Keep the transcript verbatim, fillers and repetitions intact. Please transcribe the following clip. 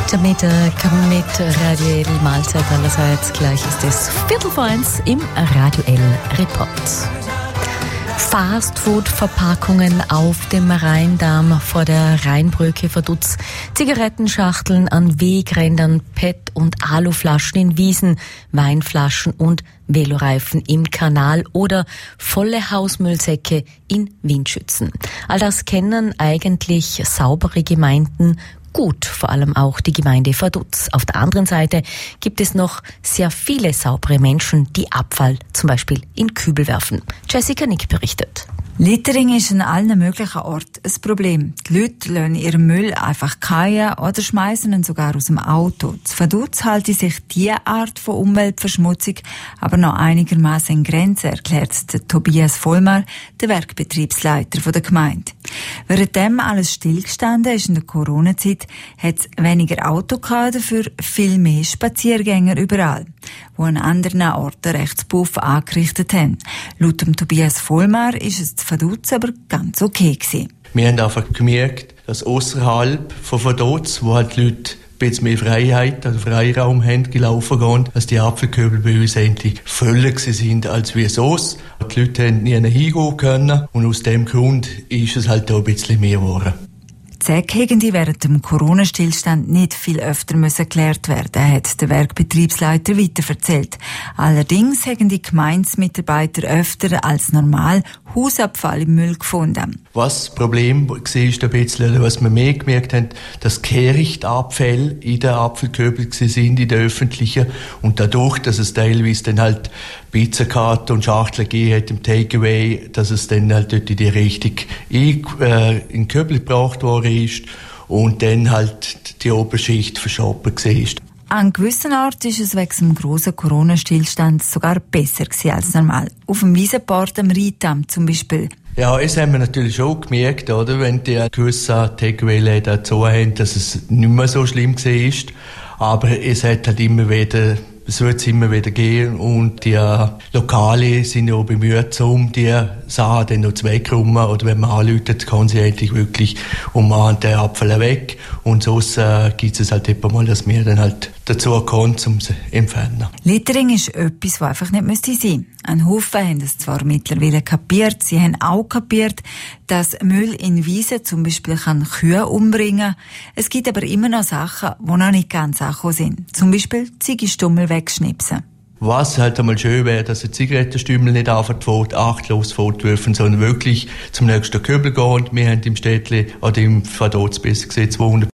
Der Mittag mit Radio L Mahlzeit allerseits. Gleich ist es Viertel vor eins im Radio L Report. Fastfood-Verpackungen auf dem Rheindamm vor der Rheinbrücke verdutzt, Zigarettenschachteln an Wegrändern, P E T- und Aluflaschen in Wiesen, Weinflaschen und Veloreifen im Kanal oder volle Hausmüllsäcke in Windschützen. All das kennen eigentlich saubere Gemeinden gut, vor allem auch die Gemeinde Vaduz. Auf der anderen Seite gibt es noch sehr viele saubere Menschen, die Abfall zum Beispiel in Kübel werfen. Jessica Nick berichtet. Littering ist an allen möglichen Orten ein Problem. Die Leute lassen ihren Müll einfach fallen oder schmeißen ihn sogar aus dem Auto. Zu Vaduz halte sich diese Art von Umweltverschmutzung aber noch einigermaßen in Grenzen, erklärt der Tobias Vollmar, der Werkbetriebsleiter der Gemeinde. Währenddem alles stillgestanden ist in der Corona-Zeit, hat es weniger Auto gehabt, dafür viel mehr Spaziergänger überall, die an anderen Orten Rechtspuff angerichtet haben. Laut dem Tobias Vollmar ist es zu Vaduz aber ganz okay gewesen. Wir haben einfach gemerkt, dass ausserhalb von Vaduz, wo halt die Leute ein bisschen mehr Freiheit, also Freiraum haben, gelaufen gehen, dass die Apfelkübel bei uns endlich voller sind als wir sonst. Die Leute haben nie hingehen können und aus dem Grund ist es halt auch ein bisschen mehr geworden. Die Säcke hätten während dem Corona-Stillstand nicht viel öfter geklärt werden, hat der Werkbetriebsleiter weiter erzählt. Allerdings hätten die Gemeindemitarbeiter öfter als normal Hausabfall im Müll gefunden. Was das Problem war, ist ein bisschen, was wir mehr gemerkt haben, dass Kehrichtabfälle in den Apfelkübeln sind, in den öffentlichen. Und dadurch, dass es teilweise dann halt Pizzakarten und Schachteln gegeben hat im Takeaway, dass es dann halt dort in die Richtung in, äh, in den Kübel gebracht worden ist und dann halt die Oberschicht verschoben war. An gewissen Orten ist es wegen dem grossen Corona-Stillstand sogar besser gewesen als normal. Auf dem Wiesenport am Rheindamm zum Beispiel. Ja, das haben wir natürlich schon gemerkt, oder? Wenn die gewissen Takeaway-Läden zu haben, dass es nicht mehr so schlimm war. Aber es hat halt immer wieder, es wird es immer wieder gehen und die Lokale sind ja auch bemüht, um die Sachen dann noch zu wegräumen. Oder wenn man anruft, kann sie eigentlich wirklich und machen den Apfel weg. Und sonst äh, gibt es halt immer mal, dass wir dann halt dazu kommen, um sie entfernen. Littering ist etwas, was einfach nicht müsste sein. Ein Haufen haben es zwar mittlerweile kapiert, sie haben auch kapiert, dass Müll in Wiesen zum Beispiel kann Kühe umbringen. Es gibt aber immer noch Sachen, die noch nicht ganz angekommen sind. Zum Beispiel Ziegestummel wegschnipsen. Was halt einmal schön wäre, dass ein Zigarettenstümmel nicht einfach achtlos fortwerfen, sondern wirklich zum nächsten Kübel gehen. Wir haben im Städtli oder im Vaduz besser gesehen zweihundert